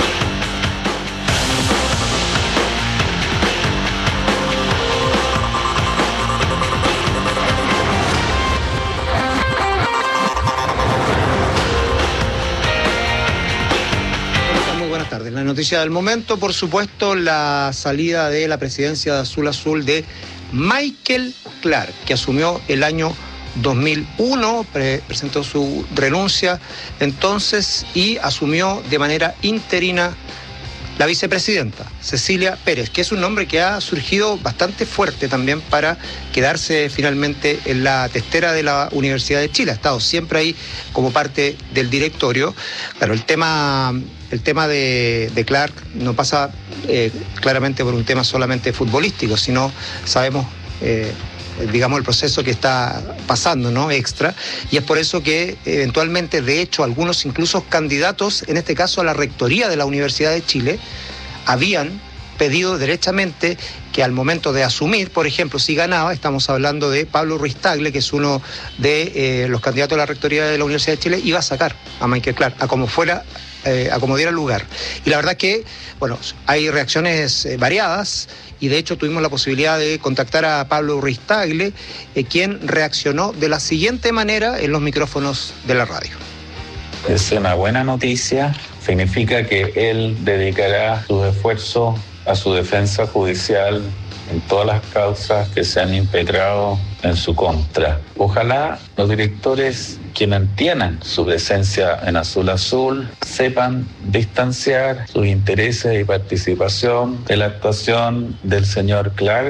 La noticia del momento, por supuesto, la salida de la presidencia de Azul Azul de Michael Clark, que asumió el año dos mil uno, pre- presentó su renuncia entonces y asumió de manera interina la vicepresidenta, Cecilia Pérez, que es un nombre que ha surgido bastante fuerte también para quedarse finalmente en la testera de la Universidad de Chile. Ha estado siempre ahí como parte del directorio. Claro, el tema, el tema de, de Clark no pasa eh, claramente por un tema solamente futbolístico, sino sabemos... Eh, digamos, el proceso que está pasando, ¿no? Extra, y es por eso que eventualmente, de hecho, algunos incluso candidatos, en este caso a la rectoría de la Universidad de Chile, habían pedido derechamente que al momento de asumir, por ejemplo, si ganaba, estamos hablando de Pablo Ruiz Tagle, que es uno de eh, los candidatos a la rectoría de la Universidad de Chile, iba a sacar a Michael Clark, a como fuera eh, a como diera lugar. Y la verdad que, bueno, hay reacciones eh, variadas, y de hecho tuvimos la posibilidad de contactar a Pablo Ruiz-Tagle, eh, quien reaccionó de la siguiente manera en los micrófonos de la radio. Es una buena noticia, significa que él dedicará sus esfuerzos a su defensa judicial en todas las causas que se han impetrado en su contra. Ojalá los directores que mantienen su presencia en Azul Azul sepan distanciar sus intereses y participación de la actuación del señor Clark.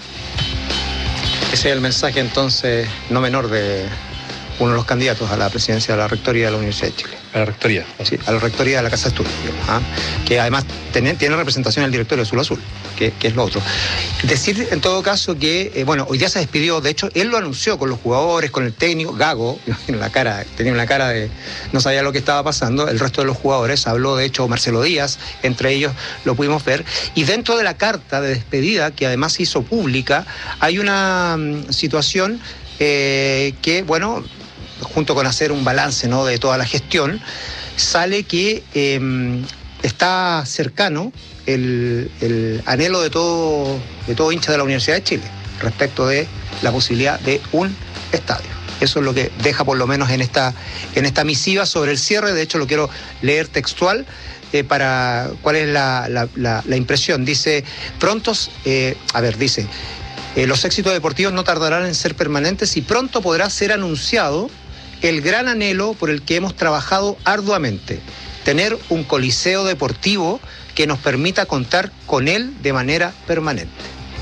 Ese es el mensaje entonces no menor de uno de los candidatos a la presidencia de la Rectoría de la Universidad de Chile. A la Rectoría. Sí, a la Rectoría de la Casa de Estudios, ¿ah? Que además tiene, tiene representación en el directorio de Azul Azul, que, que es lo otro. Decir en todo caso que, eh, bueno, hoy día se despidió, de hecho, él lo anunció con los jugadores, con el técnico, Gago, en la cara, tenía una cara de, no sabía lo que estaba pasando, el resto de los jugadores, habló de hecho Marcelo Díaz, entre ellos lo pudimos ver, y dentro de la carta de despedida, que además se hizo pública, hay una um, situación eh, que, bueno, junto con hacer un balance, ¿no?, de toda la gestión, sale que eh, está cercano el, el anhelo de todo, de todo hincha de la Universidad de Chile respecto de la posibilidad de un estadio. Eso es lo que deja por lo menos en esta, en esta misiva sobre el cierre. De hecho, lo quiero leer textual eh, para cuál es la, la, la, la impresión. Dice, prontos, eh, a ver, dice, eh, los éxitos deportivos no tardarán en ser permanentes y pronto podrá ser anunciado el gran anhelo por el que hemos trabajado arduamente, tener un coliseo deportivo que nos permita contar con él de manera permanente.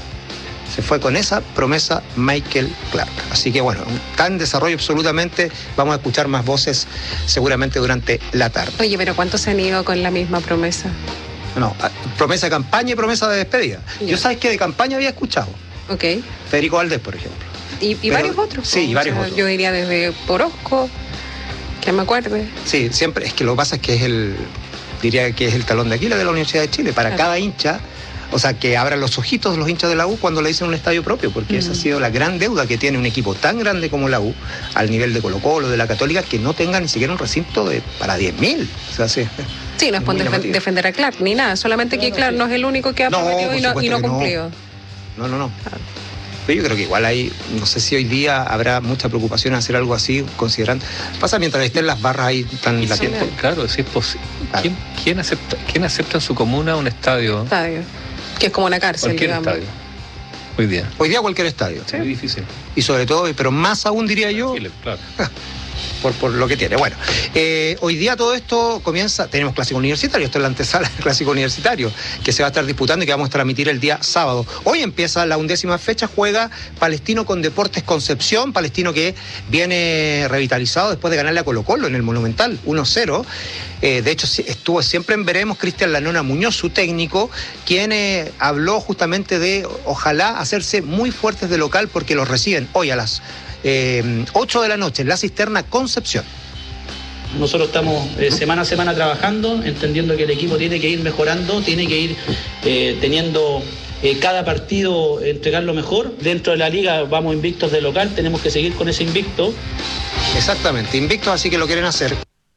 Se fue con esa promesa Michael Clark. Así que bueno, está en desarrollo absolutamente, vamos a escuchar más voces seguramente durante la tarde. Oye, pero ¿cuántos se han ido con la misma promesa? No, promesa de campaña y promesa de despedida. Ya. Yo sabes que de campaña había escuchado. Ok. Federico Valdés, por ejemplo. Y, y Pero, varios otros. Sí, y varios o sea, otros. Yo diría desde Orozco, que me acuerde. Sí, siempre, es que lo que pasa es que es el, diría que es el talón de Aquiles de la Universidad de Chile, para claro. Cada hincha, o sea, que abran los ojitos los hinchas de la U cuando le dicen un estadio propio, porque mm. esa ha sido la gran deuda que tiene un equipo tan grande como la U, al nivel de Colo-Colo, de la Católica, que no tenga ni siquiera un recinto de para diez mil. O sea, sí. Sí, no es por defen- defender a Clark ni nada, solamente que Clark no es el único que ha no, prometido y no, y no ha cumplido. No, no, no. Claro. Pero yo creo que igual hay, no sé si hoy día habrá mucha preocupación en hacer algo así, considerando. Pasa mientras estén las barras ahí tan latentes. Claro, sí es posible. Claro. ¿Quién, quién, acepta, ¿Quién acepta en su comuna un estadio? Estadio. Que es como una cárcel, cualquier digamos. Estadio. Hoy día. Hoy día cualquier estadio. Sí. Muy difícil. Y sobre todo, pero más aún diría yo. Chile, claro. Por, por lo que tiene. Bueno, eh, hoy día todo esto comienza, tenemos clásico universitario, esto es la antesala del clásico universitario, que se va a estar disputando y que vamos a transmitir el día sábado. Hoy empieza la undécima fecha, juega Palestino con Deportes Concepción, Palestino que viene revitalizado después de ganarle a Colo-Colo en el Monumental, uno cero. Eh, de hecho, estuvo siempre en veremos Cristian Lanona Muñoz, su técnico, quien eh, habló justamente de ojalá hacerse muy fuertes de local porque los reciben hoy a las Eh, ocho de la noche en la Cisterna Concepción. Nosotros estamos eh, semana a semana trabajando, entendiendo que el equipo tiene que ir mejorando, tiene que ir eh, teniendo eh, cada partido, entregar lo mejor. Dentro de la liga vamos invictos de local, tenemos que seguir con ese invicto. Exactamente, invictos, así que lo quieren hacer.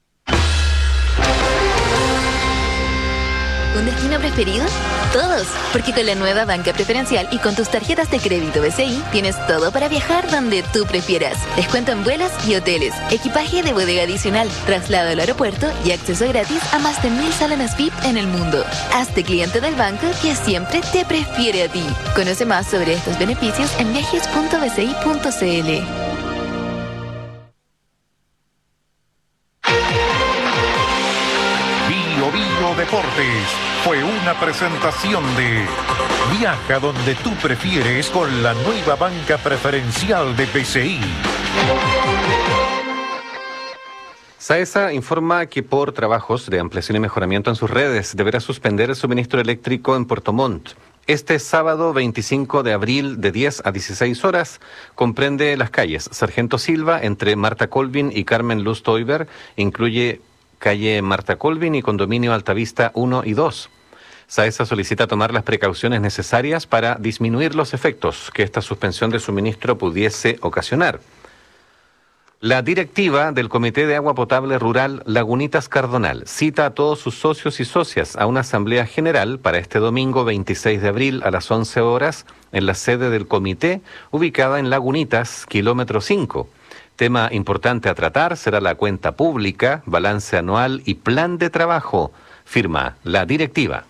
¿Un destino preferido? Todos, porque con la nueva banca preferencial y con tus tarjetas de crédito B C I tienes todo para viajar donde tú prefieras. Descuento en vuelos y hoteles, equipaje de bodega adicional, traslado al aeropuerto y acceso gratis a más de mil salones V I P en el mundo. Hazte cliente del banco que siempre te prefiere a ti. Conoce más sobre estos beneficios en viajes punto b c i punto c l. Bio Bio Deportes fue una presentación de Viaja donde tú prefieres con la nueva banca preferencial de P C I. SAESA informa que por trabajos de ampliación y mejoramiento en sus redes deberá suspender el suministro eléctrico en Puerto Montt. Este sábado veinticinco de abril de diez a dieciséis horas comprende las calles Sargento Silva entre Marta Colvin y Carmen Luz Toiber, incluye calle Marta Colvin y condominio Altavista uno y dos. SAESA solicita tomar las precauciones necesarias para disminuir los efectos que esta suspensión de suministro pudiese ocasionar. La directiva del Comité de Agua Potable Rural Lagunitas Cardonal cita a todos sus socios y socias a una asamblea general para este domingo veintiséis de abril a las once horas en la sede del comité ubicada en Lagunitas, kilómetro cinco. Tema importante a tratar será la cuenta pública, balance anual y plan de trabajo, firma la directiva.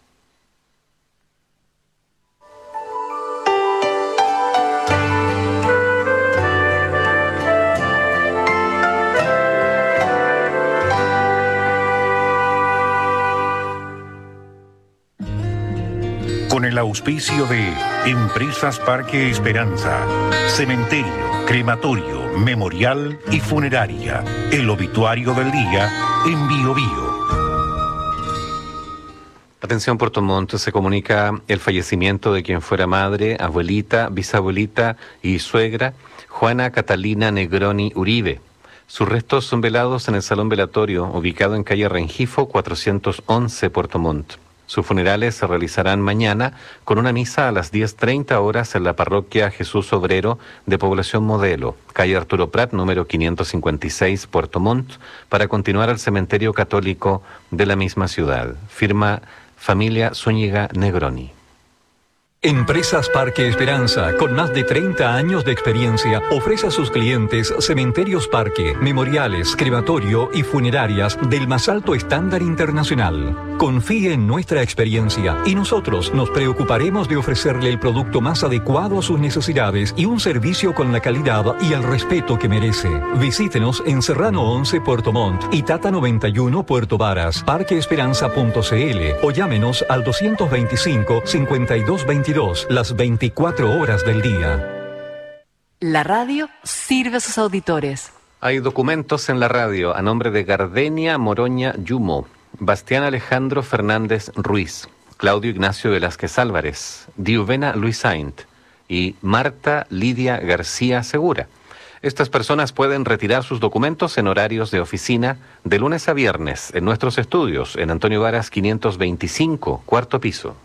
Con el auspicio de Empresas Parque Esperanza, Cementerio, Crematorio, Memorial y Funeraria, el obituario del día en Bio Bio. Atención, Puerto Montt, se comunica el fallecimiento de quien fuera madre, abuelita, bisabuelita y suegra, Juana Catalina Negroni Uribe. Sus restos son velados en el Salón Velatorio, ubicado en calle Rengifo, cuatrocientos once, Puerto Montt. Sus funerales se realizarán mañana con una misa a las diez treinta horas en la parroquia Jesús Obrero de Población Modelo, calle Arturo Prat, número quinientos cincuenta y seis, Puerto Montt, para continuar al cementerio católico de la misma ciudad. Firma familia Zúñiga Negroni. Empresas Parque Esperanza, con más de treinta años de experiencia, ofrece a sus clientes cementerios parque, memoriales, crematorio y funerarias del más alto estándar internacional. Confíe en nuestra experiencia y nosotros nos preocuparemos de ofrecerle el producto más adecuado a sus necesidades y un servicio con la calidad y el respeto que merece. Visítenos en Serrano once, Puerto Montt y Tata noventa y uno, Puerto Varas, parque esperanza punto c l o llámenos al doscientos veinticinco, cincuenta y dos veintidós. Las veinticuatro horas del día. La radio sirve a sus auditores. Hay documentos en la radio a nombre de Gardenia Moroña Yumo, Bastián Alejandro Fernández Ruiz, Claudio Ignacio Velázquez Álvarez, Diuvena Luis Saint y Marta Lidia García Segura. Estas personas pueden retirar sus documentos en horarios de oficina de lunes a viernes en nuestros estudios en Antonio Varas quinientos veinticinco, cuarto piso.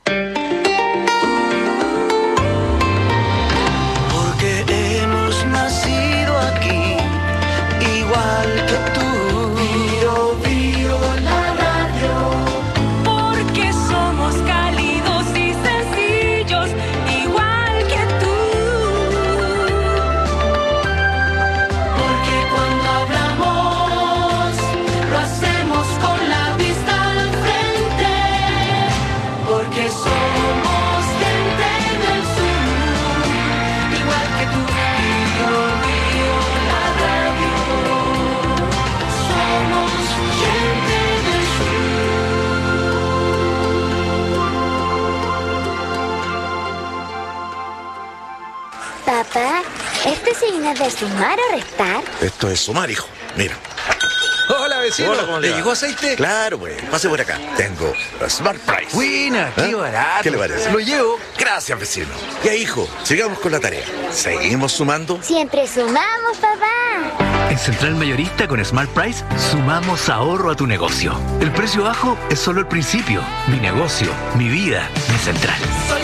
Papá, ¿este signo es de sumar o restar? Esto es sumar, hijo. Mira. Hola, vecino. Hola, ¿cómo le ¿Le va? llegó aceite? Claro, pues. Pase por acá. Tengo Smart Price. Buena, qué ¿Ah? barato. ¿Qué le parece? Lo llevo. Gracias, vecino. Ya, hijo, sigamos con la tarea. ¿Seguimos sumando? Siempre sumamos, papá. En Central Mayorista con Smart Price sumamos ahorro a tu negocio. El precio bajo es solo el principio. Mi negocio, mi vida, mi Central.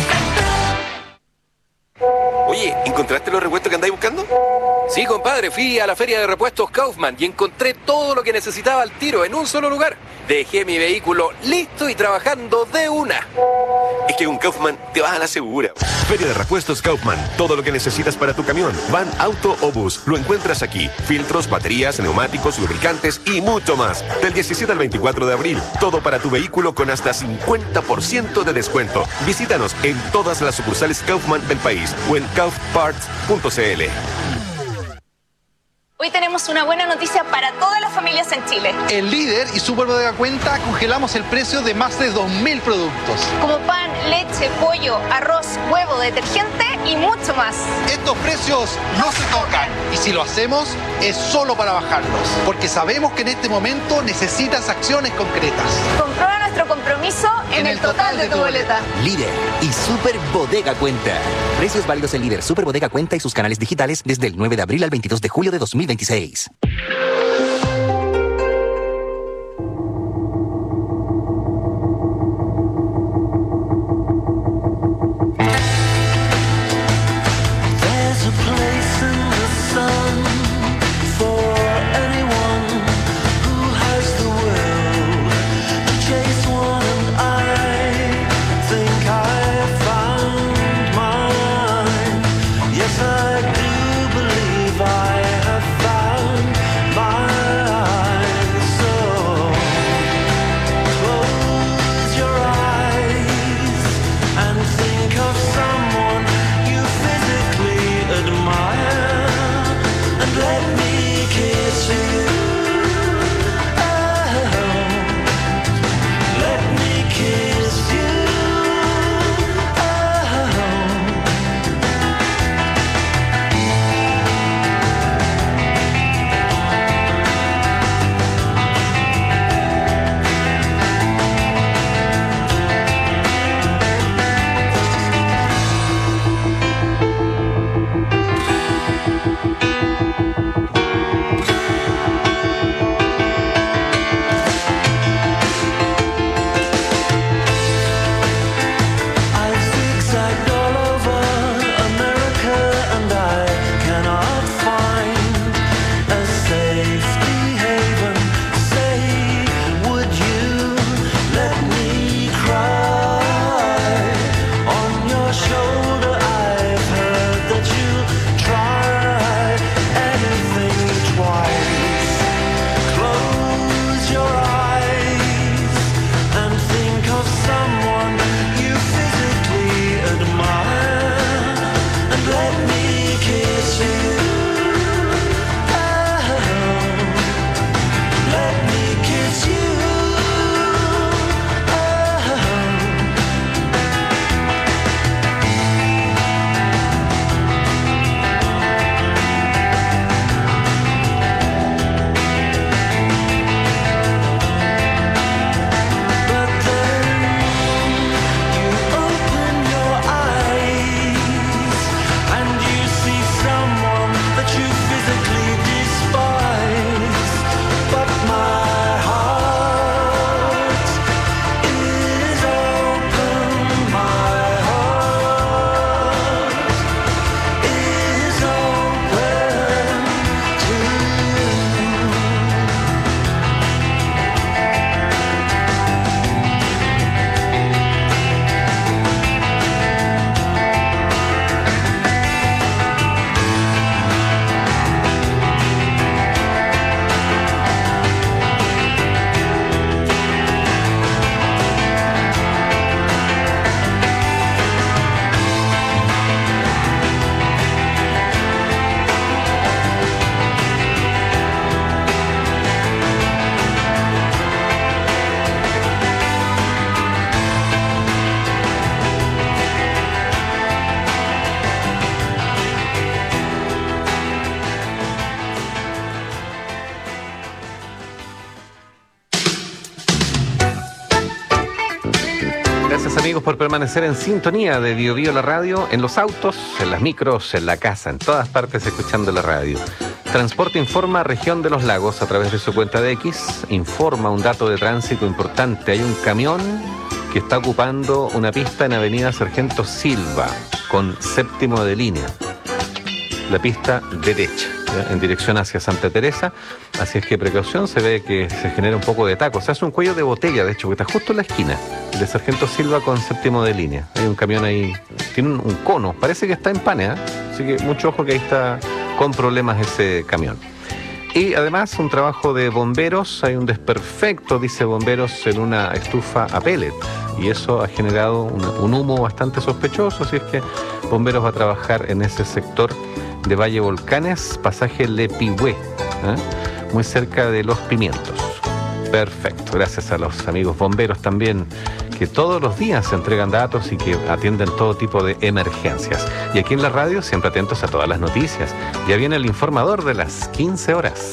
Oye, ¿encontraste los repuestos que andáis buscando? Sí, compadre, fui a la feria de repuestos Kaufman y encontré todo lo que necesitaba al tiro en un solo lugar. Dejé mi vehículo listo y trabajando de una. Es que con Kaufman te vas a la segura. Feria de repuestos Kaufman. Todo lo que necesitas para tu camión, van, auto o bus, lo encuentras aquí. Filtros, baterías, neumáticos, lubricantes y mucho más. Del diecisiete al veinticuatro de abril. Todo para tu vehículo con hasta cincuenta por ciento de descuento. Visítanos en todas las sucursales Kaufman del país o en kauf parts punto c l. Hoy tenemos una buena noticia para todas las familias en Chile. En Líder y Super Bodega Cuenta congelamos el precio de más de dos mil productos. Como pan, leche, pollo, arroz, huevo, detergente y mucho más. Estos precios no se tocan y si lo hacemos es solo para bajarlos, porque sabemos que en este momento necesitas acciones concretas. Comprueba nuestro compromiso en, en el total de tu boleta. Líder y Super Bodega Cuenta. Precios válidos en Líder, Super Bodega Cuenta y sus canales digitales desde el nueve de abril al veintidós de julio de dos mil veintiséis. amigos, por permanecer en sintonía de Bio Bio la radio, en los autos, en las micros, en la casa, en todas partes escuchando la radio. Transporte Informa Región de los Lagos a través de su cuenta de X. Informa un dato de tránsito importante. Hay un camión que está ocupando una pista en Avenida Sargento Silva con séptimo de línea. La pista derecha, ¿ya? En dirección hacia Santa Teresa. Así es que precaución, se ve que se genera un poco de taco. Se hace un cuello de botella, de hecho, que está justo en la esquina de Sargento Silva con séptimo de línea. Hay un camión ahí, tiene un, un cono, parece que está en pane, ¿eh? Así que mucho ojo que ahí está con problemas ese camión. Y además un trabajo de bomberos, hay un desperfecto, dice bomberos, en una estufa a pellet. Y eso ha generado un, un humo bastante sospechoso, así es que bomberos va a trabajar en ese sector de Valle Volcanes, pasaje Lepigüé, ¿eh? Muy cerca de Los Pimientos. Perfecto, gracias a los amigos bomberos también, que todos los días se entregan datos y que atienden todo tipo de emergencias. Y aquí en la radio, siempre atentos a todas las noticias. Ya viene el informador de las quince horas.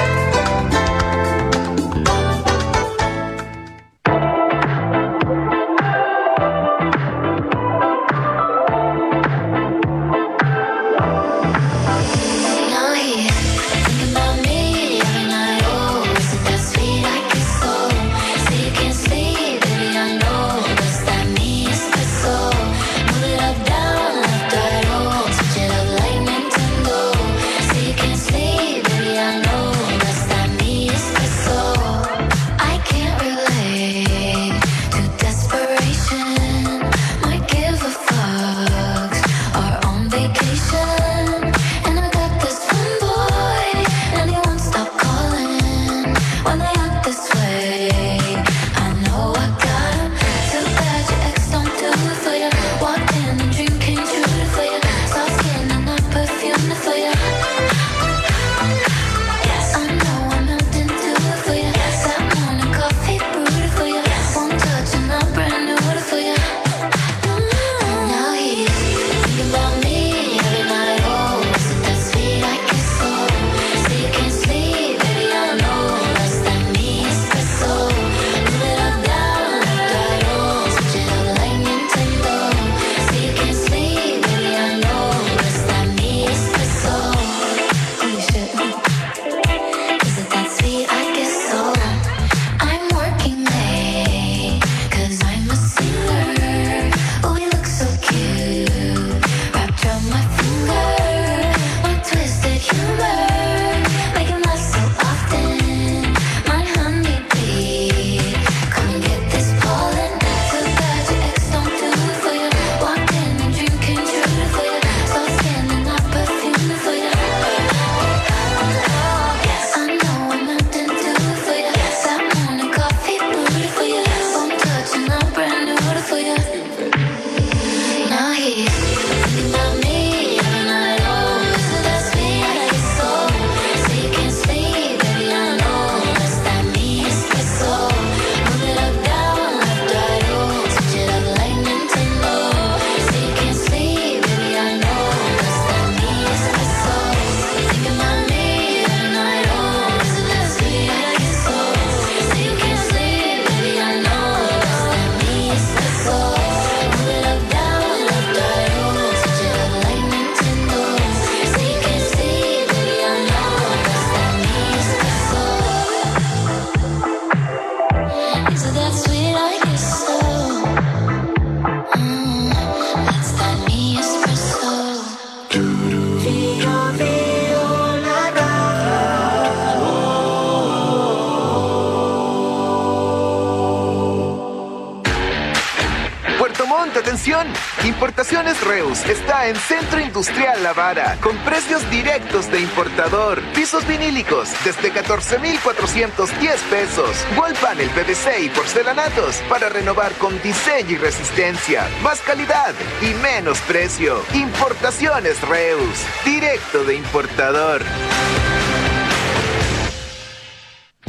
Atención, Importaciones Reus está en Centro Industrial La Vara, con precios directos de importador. Pisos vinílicos desde catorce mil cuatrocientos diez pesos. Wall panel P V C y porcelanatos para renovar con diseño y resistencia. Más calidad y menos precio. Importaciones Reus, directo de importador.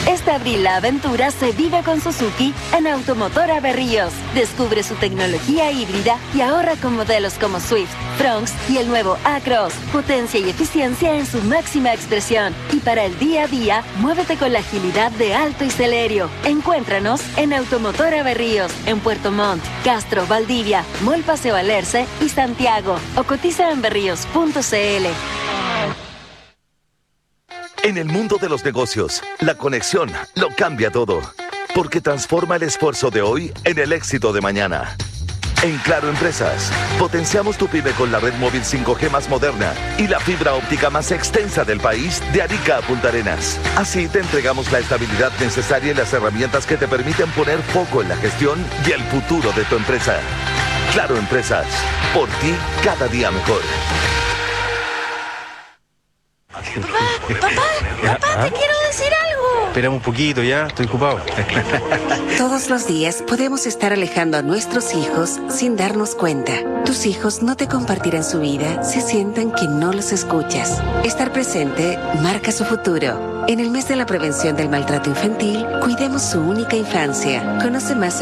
Este abril la aventura se vive con Suzuki en Automotora Berríos. Descubre su tecnología híbrida y ahorra con modelos como Swift, Fronx y el nuevo A-Cross. Potencia y eficiencia en su máxima expresión. Y para el día a día, muévete con la agilidad de Alto y Celerio. Encuéntranos en Automotora Berríos, en Puerto Montt, Castro, Valdivia, Mall Paseo Alerce y Santiago. O cotiza en berríos punto c l. En el mundo de los negocios, la conexión lo cambia todo, porque transforma el esfuerzo de hoy en el éxito de mañana. En Claro Empresas, potenciamos tu pyme con la red móvil cinco G más moderna y la fibra óptica más extensa del país, de Arica a Punta Arenas. Así te entregamos la estabilidad necesaria y las herramientas que te permiten poner foco en la gestión y el futuro de tu empresa. Claro Empresas, por ti cada día mejor. Papá, papá, te quiero decir algo. Esperamos un poquito ya, estoy ocupado. Todos los días podemos estar alejando a nuestros hijos sin darnos cuenta. Tus hijos no te compartirán su vida si sienten que no los escuchas. Estar presente marca su futuro. En el mes de la prevención del maltrato infantil, cuidemos su única infancia. Conoce más